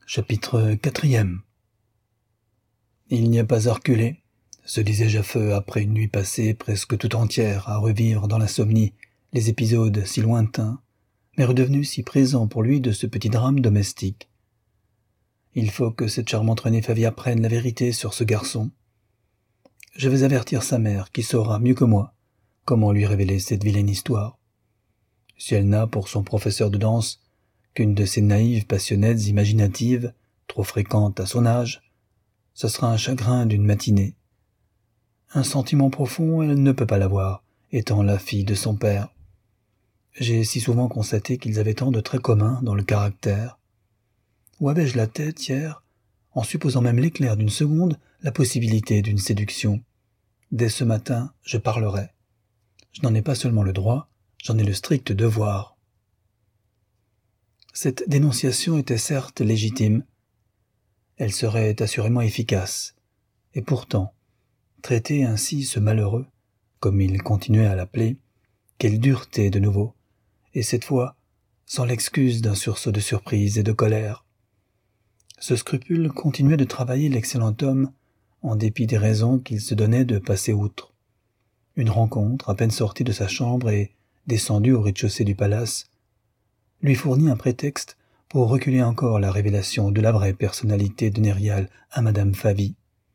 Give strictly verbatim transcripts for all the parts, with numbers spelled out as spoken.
Chapitre quatrième. Il n'y a pas à reculer, se disait Jaffeux après une nuit passée presque tout entière à revivre dans l'insomnie les épisodes si lointains, mais redevenus si présents pour lui de ce petit drame domestique. Il faut que cette charmante Renée Favier apprenne la vérité sur ce garçon. Je vais avertir sa mère, qui saura mieux que moi comment lui révéler cette vilaine histoire. Si elle n'a pour son professeur de danse qu'une de ces naïves passionnettes imaginatives, trop fréquentes à son âge, ce sera un chagrin d'une matinée. Un sentiment profond, elle ne peut pas l'avoir, étant la fille de son père. J'ai si souvent constaté qu'ils avaient tant de traits communs dans le caractère. Où avais-je la tête hier, en supposant même l'éclair d'une seconde la possibilité d'une séduction? Dès ce matin, je parlerai. Je n'en ai pas seulement le droit, j'en ai le strict devoir. Cette dénonciation était certes légitime. Elle serait assurément efficace. Et pourtant, traiter ainsi ce malheureux, comme il continuait à l'appeler, quelle dureté de nouveau, et cette fois, sans l'excuse d'un sursaut de surprise et de colère. Ce scrupule continuait de travailler l'excellent homme, en dépit des raisons qu'il se donnait de passer outre. Une rencontre, à peine sortie de sa chambre et descendue au rez-de-chaussée du palace, lui fournit un prétexte pour reculer encore la révélation de la vraie personnalité de Nérial à Madame Favi.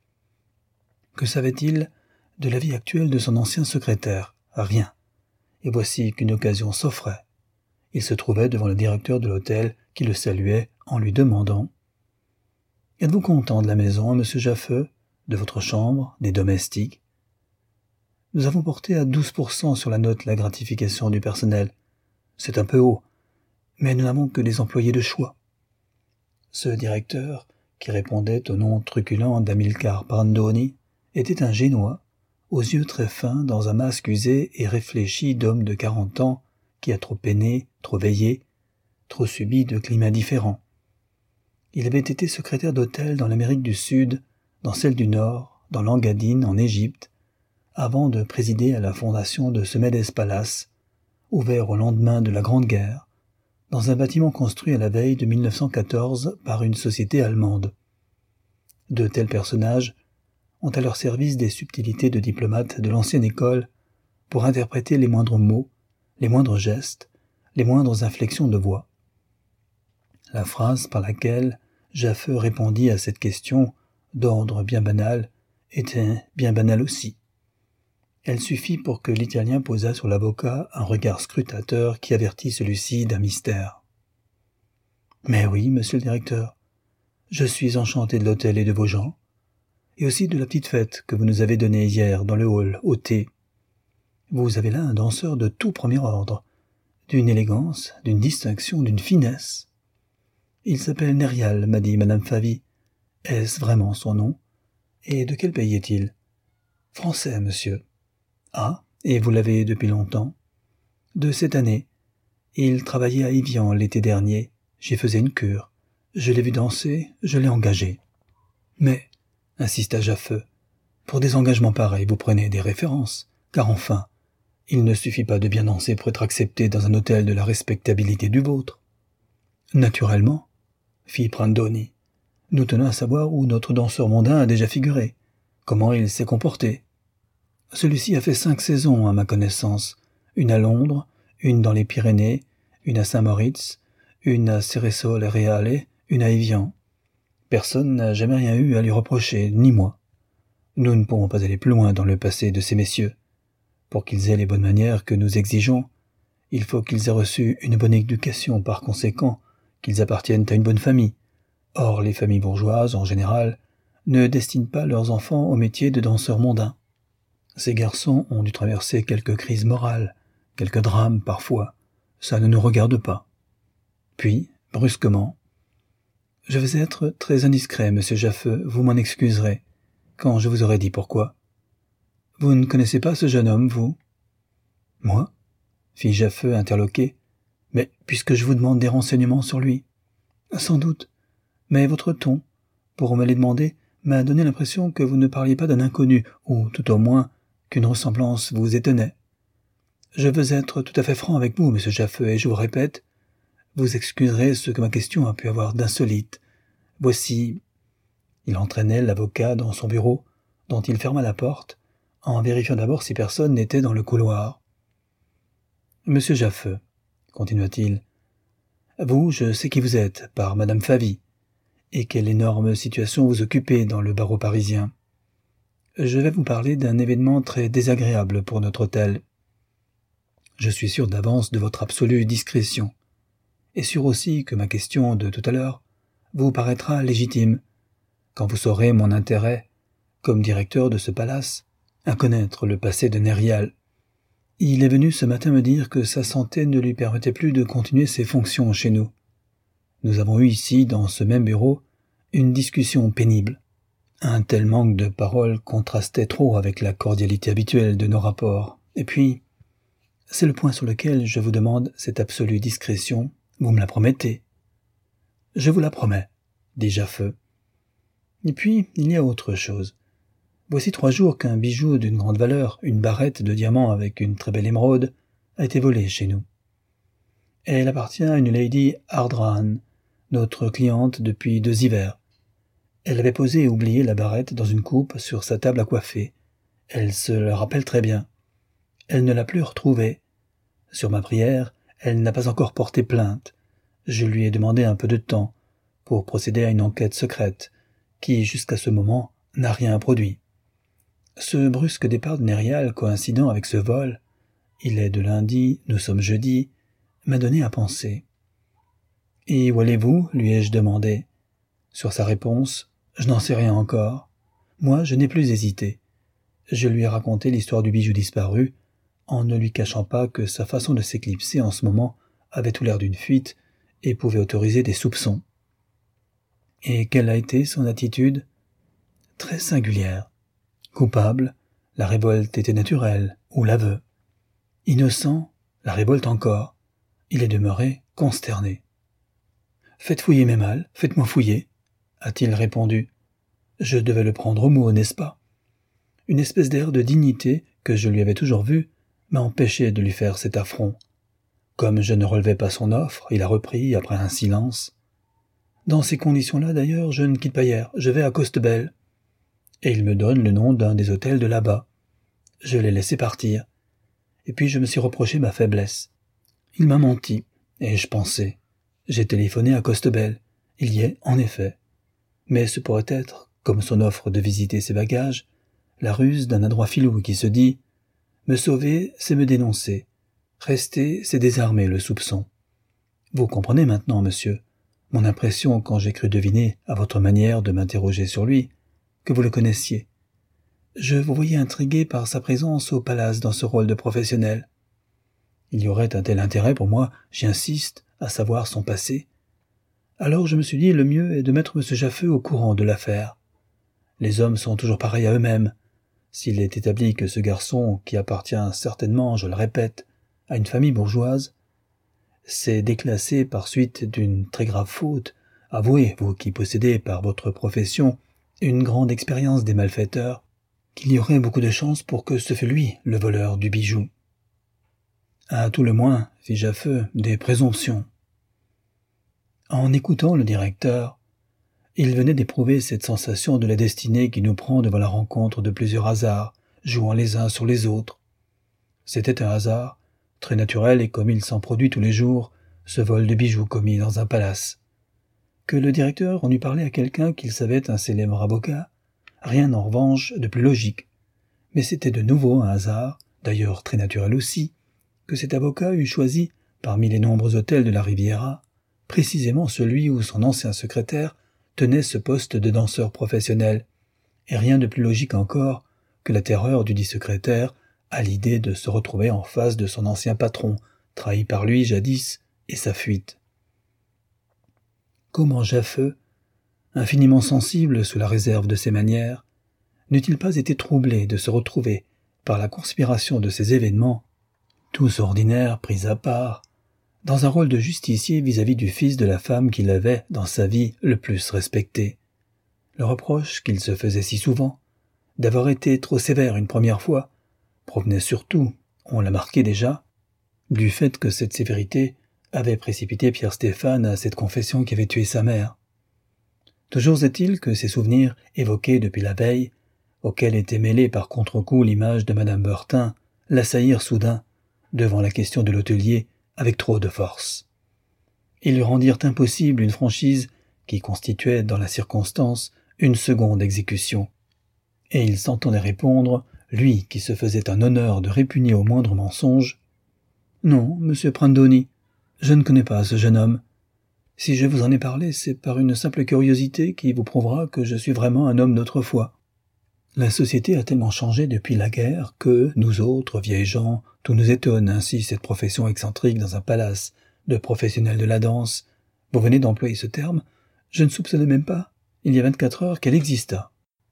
Que savait-il de la vie actuelle de son ancien secrétaire? Rien. Et voici qu'une occasion s'offrait. Il se trouvait devant le directeur de l'hôtel qui le saluait en lui demandant « Êtes-vous content de la maison, monsieur Jaffeux, de votre chambre, des domestiques? Nous avons porté à douze pour cent sur la note la gratification du personnel. C'est un peu haut, mais nous n'avons que des employés de choix. » Ce directeur, qui répondait au nom truculent d'Amilcar Brandoni, était un Génois, aux yeux très fins, dans un masque usé et réfléchi d'homme de quarante ans qui a trop peiné, trop veillé, trop subi de climats différents. Il avait été secrétaire d'hôtel dans l'Amérique du Sud, dans celle du Nord, dans l'Engadine, en Égypte, avant de présider à la fondation de ce Medes Palace, ouvert au lendemain de la Grande Guerre, dans un bâtiment construit à la veille de mille neuf cent quatorze par une société allemande. De tels personnages ont à leur service des subtilités de diplomates de l'ancienne école pour interpréter les moindres mots, les moindres gestes, les moindres inflexions de voix. La phrase par laquelle Jaffeux répondit à cette question, d'ordre bien banal, était bien banale aussi. Elle suffit pour que l'Italien posât sur l'avocat un regard scrutateur qui avertit celui-ci d'un mystère. « Mais oui, monsieur le directeur, je suis enchanté de l'hôtel et de vos gens, et aussi de la petite fête que vous nous avez donnée hier dans le hall, au thé. Vous avez là un danseur de tout premier ordre, d'une élégance, d'une distinction, d'une finesse. Il s'appelle Nérial, m'a dit Madame Favi. Est-ce vraiment son nom? Et de quel pays est-il? Français, monsieur. Ah, et vous l'avez depuis longtemps? De cette année. Il travaillait à Évian l'été dernier. J'y faisais une cure. Je l'ai vu danser, je l'ai engagé. Mais, insista Jaffeux, pour des engagements pareils, vous prenez des références, car enfin, il ne suffit pas de bien danser pour être accepté dans un hôtel de la respectabilité du vôtre. Naturellement, fit Brandoni. Nous tenons à savoir où notre danseur mondain a déjà figuré, comment il s'est comporté. Celui-ci a fait cinq saisons, à ma connaissance, une à Londres, une dans les Pyrénées, une à Saint-Moritz, une à Ceresole-Reale, une à Évian. Personne n'a jamais rien eu à lui reprocher, ni moi. Nous ne pourrons pas aller plus loin dans le passé de ces messieurs. Pour qu'ils aient les bonnes manières que nous exigeons, il faut qu'ils aient reçu une bonne éducation, par conséquent, qu'ils appartiennent à une bonne famille. Or, les familles bourgeoises, en général, ne destinent pas leurs enfants au métier de danseurs mondains. Ces garçons ont dû traverser quelques crises morales, quelques drames parfois. Ça ne nous regarde pas. Puis, brusquement, « Je vais être très indiscret, monsieur Jaffeux, vous m'en excuserez, quand je vous aurai dit pourquoi. Vous ne connaissez pas ce jeune homme, vous? »« Moi ?» fit Jaffeux interloqué. « Mais puisque je vous demande des renseignements sur lui. »« Sans doute. Mais votre ton, pour me les demander, m'a donné l'impression que vous ne parliez pas d'un inconnu, ou tout au moins qu'une ressemblance vous étonnait. Je veux être tout à fait franc avec vous, monsieur Jaffeux, et je vous répète, vous excuserez ce que ma question a pu avoir d'insolite, Voici... » Il entraînait l'avocat dans son bureau, dont il ferma la porte, en vérifiant d'abord si personne n'était dans le couloir. « Monsieur Jaffeux, » continua-t-il, « vous, je sais qui vous êtes, par Madame Favy, et quelle énorme situation vous occupez dans le barreau parisien. Je vais vous parler d'un événement très désagréable pour notre hôtel. Je suis sûr d'avance de votre absolue discrétion, et sûr aussi que ma question de tout à l'heure vous paraîtra légitime, quand vous saurez mon intérêt, comme directeur de ce palace, à connaître le passé de Nérial. Il est venu ce matin me dire que sa santé ne lui permettait plus de continuer ses fonctions chez nous. Nous avons eu ici, dans ce même bureau, une discussion pénible. Un tel manque de parole contrastait trop avec la cordialité habituelle de nos rapports. Et puis, c'est le point sur lequel je vous demande cette absolue discrétion. Vous me la promettez? Je vous la promets, dit Jaffeux. Et puis, il y a autre chose. Voici trois jours qu'un bijou d'une grande valeur, une barrette de diamants avec une très belle émeraude, a été volée chez nous. Elle appartient à une lady Hardran, notre cliente depuis deux hivers. Elle avait posé et oublié la barrette dans une coupe sur sa table à coiffer. Elle se le rappelle très bien. Elle ne l'a plus retrouvée. Sur ma prière, elle n'a pas encore porté plainte. Je lui ai demandé un peu de temps pour procéder à une enquête secrète, qui, jusqu'à ce moment, n'a rien produit. Ce brusque départ de Nérial, coïncident avec ce vol, il est de lundi, nous sommes jeudi, m'a donné à penser. « Et où allez-vous » lui ai-je demandé. Sur sa réponse, « Je n'en sais rien encore. » Moi, je n'ai plus hésité. Je lui ai raconté l'histoire du bijou disparu, en ne lui cachant pas que sa façon de s'éclipser en ce moment avait tout l'air d'une fuite et pouvait autoriser des soupçons. Et quelle a été son attitude? Très singulière. Coupable, la révolte était naturelle, ou l'aveu. Innocent, la révolte encore. Il est demeuré consterné. « Faites fouiller mes malles, faites-moi fouiller, » a-t-il répondu. Je devais le prendre au mot, n'est-ce pas? Une espèce d'air de dignité que je lui avais toujours vu m'a empêché de lui faire cet affront. Comme je ne relevais pas son offre, il a repris après un silence. « Dans ces conditions-là, d'ailleurs, je ne quitte pas hier, je vais à Costebelle. » Et il me donne le nom d'un des hôtels de là-bas. Je l'ai laissé partir. Et puis je me suis reproché ma faiblesse. Il m'a menti, et je pensais. J'ai téléphoné à Costebelle. Il y est, en effet. Mais ce pourrait être, comme son offre de visiter ses bagages, la ruse d'un adroit filou qui se dit « Me sauver, c'est me dénoncer. Rester, c'est désarmer le soupçon. » Vous comprenez maintenant, monsieur, mon impression quand j'ai cru deviner, à votre manière de m'interroger sur lui, que vous le connaissiez. Je vous voyais intrigué par sa présence au palace dans ce rôle de professionnel. Il y aurait un tel intérêt pour moi, j'y insiste, à savoir son passé. Alors je me suis dit, le mieux est de mettre M. Jaffeux au courant de l'affaire. Les hommes sont toujours pareils à eux-mêmes. S'il est établi que ce garçon, qui appartient certainement, je le répète, à une famille bourgeoise, s'est déclassé par suite d'une très grave faute, avouez, vous qui possédez par votre profession une grande expérience des malfaiteurs, qu'il y aurait beaucoup de chances pour que ce fût lui, le voleur du bijou. À tout le moins, fit Jaffeux, des présomptions. En écoutant le directeur, il venait d'éprouver cette sensation de la destinée qui nous prend devant la rencontre de plusieurs hasards, jouant les uns sur les autres. C'était un hasard, très naturel et comme il s'en produit tous les jours, ce vol de bijoux commis dans un palace. Que le directeur en eût parlé à quelqu'un qu'il savait un célèbre avocat, rien en revanche de plus logique. Mais c'était de nouveau un hasard, d'ailleurs très naturel aussi, que cet avocat eût choisi, parmi les nombreux hôtels de la Riviera, précisément celui où son ancien secrétaire tenait ce poste de danseur professionnel, et rien de plus logique encore que la terreur du dit secrétaire à l'idée de se retrouver en face de son ancien patron, trahi par lui jadis, et sa fuite. Comment Jaffeux, infiniment sensible sous la réserve de ses manières, n'eût-il pas été troublé de se retrouver, par la conspiration de ces événements, tous ordinaires pris à part, dans un rôle de justicier vis-à-vis du fils de la femme qu'il avait, dans sa vie, le plus respecté. Le reproche qu'il se faisait si souvent, d'avoir été trop sévère une première fois, provenait surtout, on l'a marqué déjà, du fait que cette sévérité avait précipité Pierre Stéphane à cette confession qui avait tué sa mère. Toujours est-il que ces souvenirs évoqués depuis la veille, auxquels était mêlée par contre-coup l'image de madame Burtin, l'assaillirent soudain, devant la question de l'hôtelier, avec trop de force. Ils lui rendirent impossible une franchise qui constituait, dans la circonstance, une seconde exécution. Et il s'entendait répondre, lui qui se faisait un honneur de répugner au moindre mensonge, « Non, monsieur Prandoni, je ne connais pas ce jeune homme. Si je vous en ai parlé, c'est par une simple curiosité qui vous prouvera que je suis vraiment un homme d'autrefois. La société a tellement changé depuis la guerre que, nous autres, vieilles gens, tout nous étonne ainsi cette profession excentrique dans un palace de professionnels de la danse. Vous venez d'employer ce terme, je ne soupçonnais même pas, il y a vingt-quatre heures, qu'elle exista. »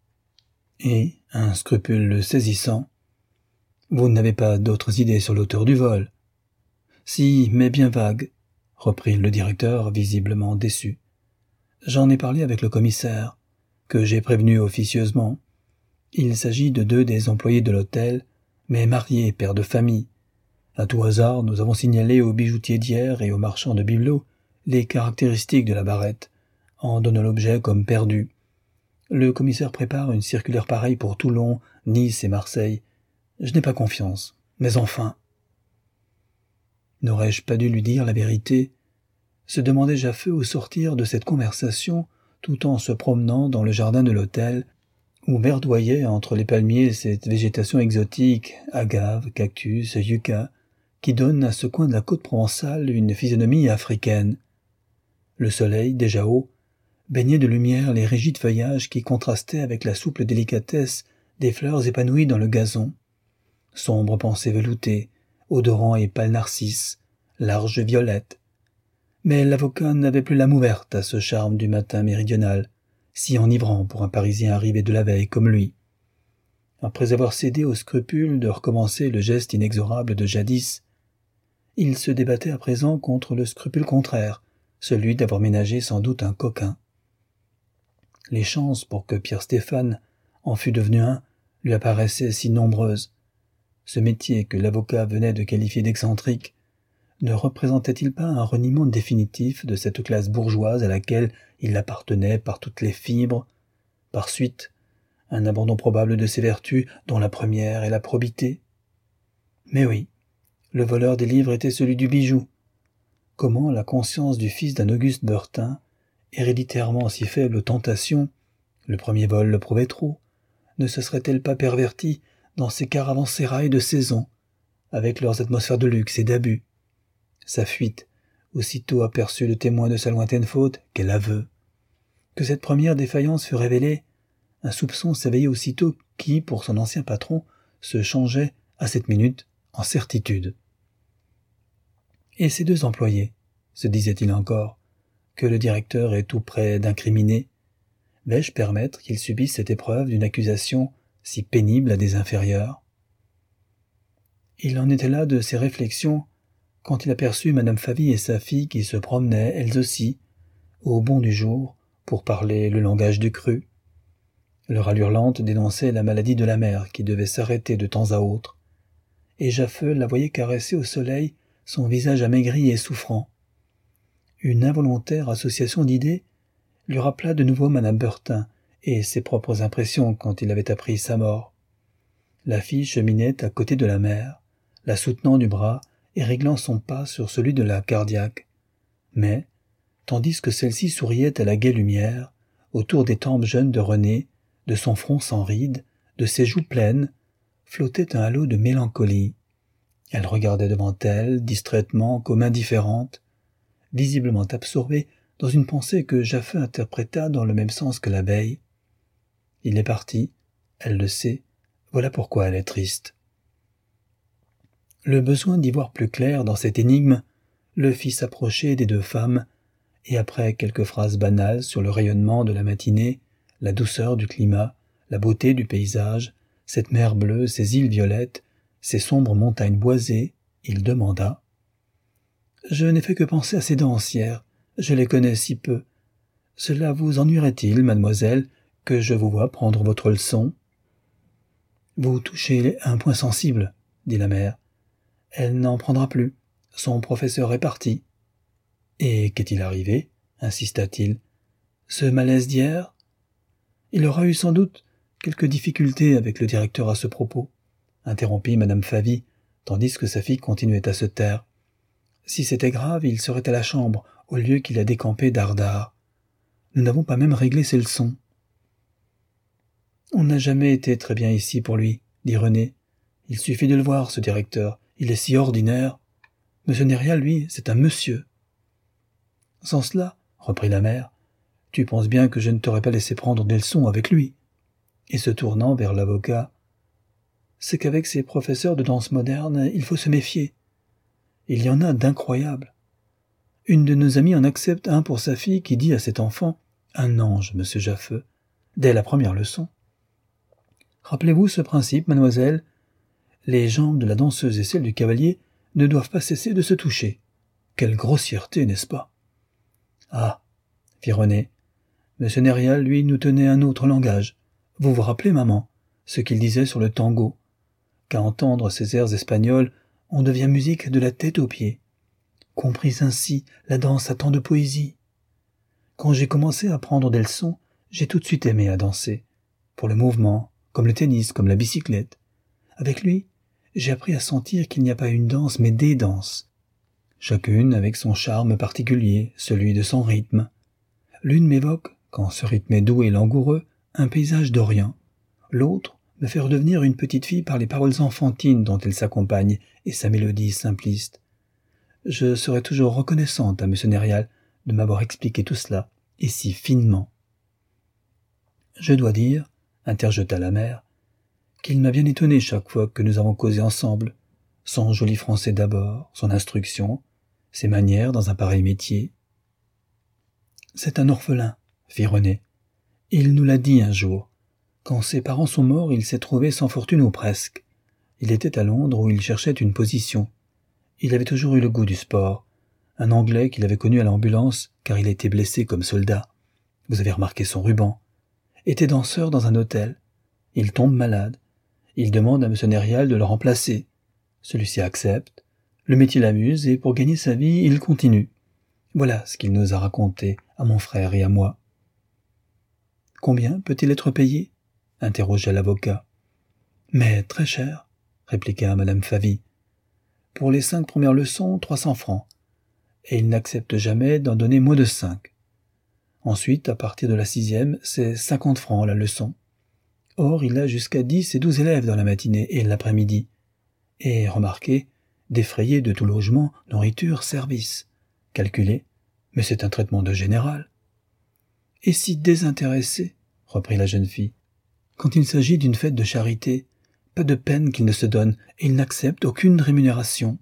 Et, un scrupule le saisissant, « Vous n'avez pas d'autres idées sur l'auteur du vol ?»« Si, mais bien vagues, » reprit le directeur, visiblement déçu. « J'en ai parlé avec le commissaire, que j'ai prévenu officieusement. Il s'agit de deux des employés de l'hôtel, mais mariés, pères de famille. À tout hasard, nous avons signalé au bijoutier d'hier et au marchand de bibelots les caractéristiques de la barrette, en donnant l'objet comme perdu. Le commissaire prépare une circulaire pareille pour Toulon, Nice et Marseille. Je n'ai pas confiance, mais enfin... » N'aurais-je pas dû lui dire la vérité ? Se demandai Jaffeux au sortir de cette conversation, tout en se promenant dans le jardin de l'hôtel, où verdoyait entre les palmiers cette végétation exotique, agave, cactus, yucca, qui donne à ce coin de la côte provençale une physionomie africaine. Le soleil, déjà haut, baignait de lumière les rigides feuillages qui contrastaient avec la souple délicatesse des fleurs épanouies dans le gazon. Sombre pensée veloutée, odorant et pâle narcisse, large violette. Mais l'avocat n'avait plus l'âme ouverte à ce charme du matin méridional, si enivrant pour un Parisien arrivé de la veille comme lui. Après avoir cédé au scrupule de recommencer le geste inexorable de jadis, il se débattait à présent contre le scrupule contraire, celui d'avoir ménagé sans doute un coquin. Les chances pour que Pierre Stéphane en fût devenu un lui apparaissaient si nombreuses. Ce métier que l'avocat venait de qualifier d'excentrique ne représentait-il pas un reniement définitif de cette classe bourgeoise à laquelle il appartenait par toutes les fibres, par suite, un abandon probable de ses vertus, dont la première est la probité? Mais oui, le voleur des livres était celui du bijou. Comment la conscience du fils d'un Auguste Burtin, héréditairement si faible aux tentations, le premier vol le prouvait trop, ne se serait-elle pas pervertie dans ces caravansérails de saison, avec leurs atmosphères de luxe et d'abus? Sa fuite, aussitôt aperçut le témoin de sa lointaine faute, quel aveu! Que cette première défaillance fut révélée, un soupçon s'éveillait aussitôt qui, pour son ancien patron, se changeait, à cette minute, en certitude. Et ces deux employés, se disait-il encore, que le directeur est tout près d'incriminer, vais-je permettre qu'ils subissent cette épreuve d'une accusation si pénible à des inférieurs? Il en était là de ses réflexions quand il aperçut madame Favy et sa fille qui se promenaient, elles aussi, au bond du jour, pour parler le langage du cru. Leur allure lente dénonçait la maladie de la mère qui devait s'arrêter de temps à autre, et Jaffeux la voyait caresser au soleil son visage amaigri et souffrant. Une involontaire association d'idées lui rappela de nouveau madame Burtin et ses propres impressions quand il avait appris sa mort. La fille cheminait à côté de la mère, la soutenant du bras et réglant son pas sur celui de la cardiaque. Mais, tandis que celle-ci souriait à la gaie lumière, autour des tempes jeunes de René, de son front sans rides, de ses joues pleines, flottait un halo de mélancolie. Elle regardait devant elle, distraitement, comme indifférente, visiblement absorbée dans une pensée que Jaffeux interpréta dans le même sens que la veille. Il est parti, elle le sait, voilà pourquoi elle est triste. Le besoin d'y voir plus clair dans cette énigme le fit s'approcher des deux femmes, et après quelques phrases banales sur le rayonnement de la matinée, la douceur du climat, la beauté du paysage, cette mer bleue, ces îles violettes, ces sombres montagnes boisées, il demanda « Je n'ai fait que penser à ces dancières, je les connais si peu. Cela vous ennuierait-il, mademoiselle, que je vous vois prendre votre leçon ?»« Vous touchez un point sensible, » dit la mère. « Elle n'en prendra plus. Son professeur est parti. »« Et qu'est-il arrivé ?» insista-t-il. « Ce malaise d'hier? Il aura eu sans doute quelques difficultés avec le directeur à ce propos, interrompit madame Favy, tandis que sa fille continuait à se taire. Si c'était grave, il serait à la chambre, au lieu qu'il a décampé dardard. Nous n'avons pas même réglé ses leçons. On n'a jamais été très bien ici pour lui, dit René. Il suffit de le voir, ce directeur. Il est si ordinaire. Monsieur Nérial, lui, c'est un monsieur. Sans cela, reprit la mère, tu penses bien que je ne t'aurais pas laissé prendre des leçons avec lui. Et se tournant vers l'avocat, c'est qu'avec ces professeurs de danse moderne, il faut se méfier. Il y en a d'incroyables. Une de nos amies en accepte un pour sa fille qui dit à cet enfant « Un ange, monsieur Jaffeux », dès la première leçon. Rappelez-vous ce principe, mademoiselle. Les jambes de la danseuse et celles du cavalier ne doivent pas cesser de se toucher. Quelle grossièreté, n'est-ce pas? Ah, fit René. Monsieur Nérial, lui, nous tenait un autre langage. Vous vous rappelez, maman, ce qu'il disait sur le tango? Qu'à entendre ces airs espagnols, on devient musique de la tête aux pieds. Comprise ainsi, la danse a tant de poésie. Quand j'ai commencé à prendre des leçons, j'ai tout de suite aimé à danser. Pour le mouvement, comme le tennis, comme la bicyclette. Avec lui, j'ai appris à sentir qu'il n'y a pas une danse, mais des danses. Chacune avec son charme particulier, celui de son rythme. L'une m'évoque, quand ce rythme est doux et langoureux, un paysage d'Orient. L'autre me fait redevenir une petite fille par les paroles enfantines dont elle s'accompagne et sa mélodie simpliste. Je serai toujours reconnaissante à monsieur Nérial de m'avoir expliqué tout cela, et si finement. Je dois dire, interjeta la mère, qu'il m'a bien étonné chaque fois que nous avons causé ensemble, son joli français d'abord, son instruction, ses manières dans un pareil métier. C'est un orphelin, fit René. Il nous l'a dit un jour. Quand ses parents sont morts, il s'est trouvé sans fortune ou presque. Il était à Londres où il cherchait une position. Il avait toujours eu le goût du sport. Un Anglais qu'il avait connu à l'ambulance, car il était blessé comme soldat. Vous avez remarqué son ruban. Était danseur dans un hôtel. Il tombe malade. Il demande à M. Nérial de le remplacer. Celui-ci accepte. Le métier l'amuse et pour gagner sa vie, il continue. Voilà ce qu'il nous a raconté à mon frère et à moi. Combien peut-il être payé? Interrogea l'avocat. Mais très cher, répliqua madame Favy. Pour les cinq premières leçons, trois cents francs. Et il n'accepte jamais d'en donner moins de cinq. Ensuite, à partir de la sixième, c'est cinquante francs la leçon. Or, il a jusqu'à dix et douze élèves dans la matinée et l'après-midi. Et, remarquez, défrayé de tout logement, nourriture, service. Calculé, mais c'est un traitement de général. Et si désintéressé, reprit la jeune fille, quand il s'agit d'une fête de charité, pas de peine qu'il ne se donne, et il n'accepte aucune rémunération.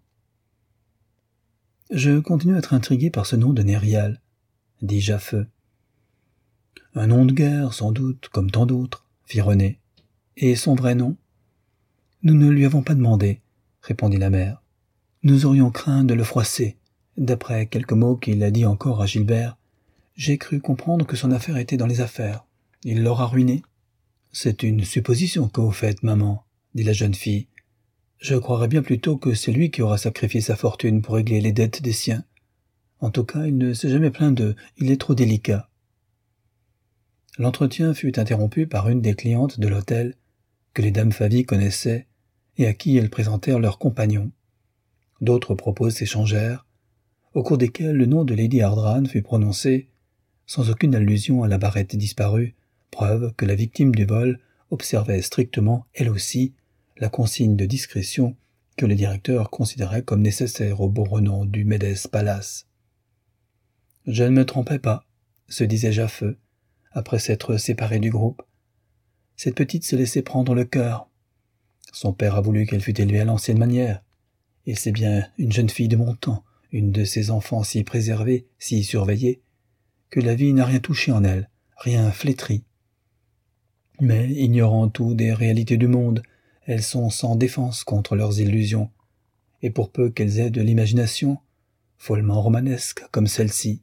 Je continue à être intrigué par ce nom de Nérial, dit Jaffeux. Un nom de guerre, sans doute, comme tant d'autres, fit René. Et son vrai nom? Nous ne lui avons pas demandé, répondit la mère. Nous aurions craint de le froisser. D'après quelques mots qu'il a dit encore à Gilbert, j'ai cru comprendre que son affaire était dans les affaires. Il l'aura ruiné. C'est une supposition que vous faites, maman, dit la jeune fille. Je croirais bien plutôt que c'est lui qui aura sacrifié sa fortune pour régler les dettes des siens. En tout cas, il ne s'est jamais plaint d'eux, il est trop délicat. L'entretien fut interrompu par une des clientes de l'hôtel, que les dames Favy connaissaient, et à qui elles présentèrent leurs compagnons. D'autres propos s'échangèrent, au cours desquels le nom de Lady Hardran fut prononcé, sans aucune allusion à la barrette disparue, preuve que la victime du vol observait strictement, elle aussi, la consigne de discrétion que le directeur considérait comme nécessaire au beau renom du Médès Palace. « Je ne me trompais pas, » se disait Jaffeux, après s'être séparé du groupe. Cette petite se laissait prendre le cœur. Son père a voulu qu'elle fût élevée à l'ancienne manière, et c'est bien une jeune fille de mon temps, une de ces enfants si préservés, si surveillés, que la vie n'a rien touché en elle, rien flétri. Mais, ignorant tout des réalités du monde, elles sont sans défense contre leurs illusions, et pour peu qu'elles aient de l'imagination, follement romanesque comme celle-ci.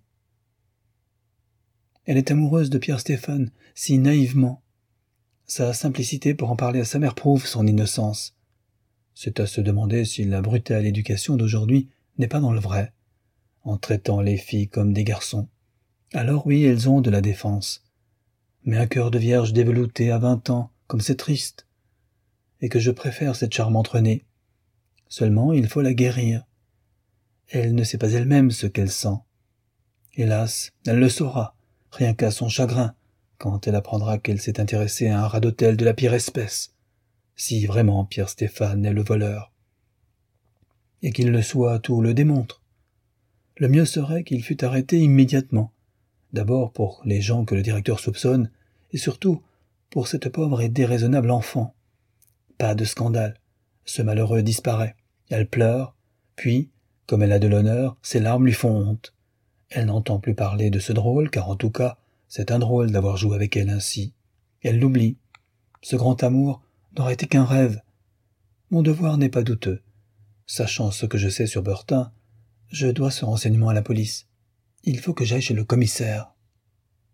Elle est amoureuse de Pierre Stéphane, si naïvement. Sa simplicité pour en parler à sa mère prouve son innocence. C'est à se demander si la brutale éducation d'aujourd'hui n'est pas dans le vrai, en traitant les filles comme des garçons. Alors oui, elles ont de la défense. Mais un cœur de vierge déveloutée à vingt ans, comme c'est triste. Et que je préfère cette charmante Renée. Seulement, il faut la guérir. Elle ne sait pas elle-même ce qu'elle sent. Hélas, elle le saura, rien qu'à son chagrin, quand elle apprendra qu'elle s'est intéressée à un rat d'hôtel de la pire espèce, si vraiment Pierre Stéphane est le voleur. Et qu'il le soit, tout le démontre. Le mieux serait qu'il fût arrêté immédiatement, d'abord pour les gens que le directeur soupçonne, et surtout pour cette pauvre et déraisonnable enfant. Pas de scandale, ce malheureux disparaît, elle pleure, puis, comme elle a de l'honneur, ses larmes lui font honte. Elle n'entend plus parler de ce drôle, car en tout cas, c'est un drôle d'avoir joué avec elle ainsi. Elle l'oublie. Ce grand amour n'aurait été qu'un rêve. Mon devoir n'est pas douteux. Sachant ce que je sais sur Burtin, je dois ce renseignement à la police. Il faut que j'aille chez le commissaire.